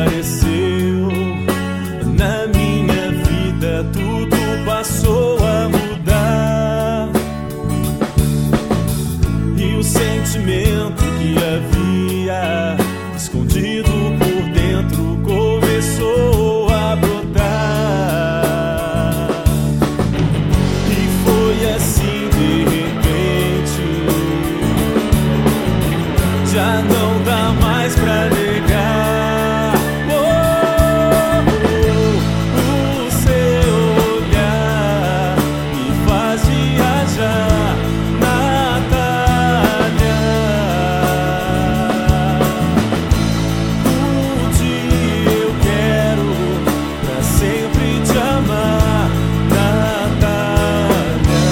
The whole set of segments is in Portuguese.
apareceu na minha vida, tudo passou a mudar. E o sentimento que havia escondido por dentro começou a brotar. E foi assim de repente, já não dá mais pra negar. O seu olhar me faz viajar, Natália. Um dia eu quero pra sempre te amar, Natália.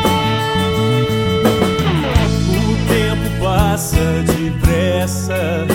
O tempo passa depressa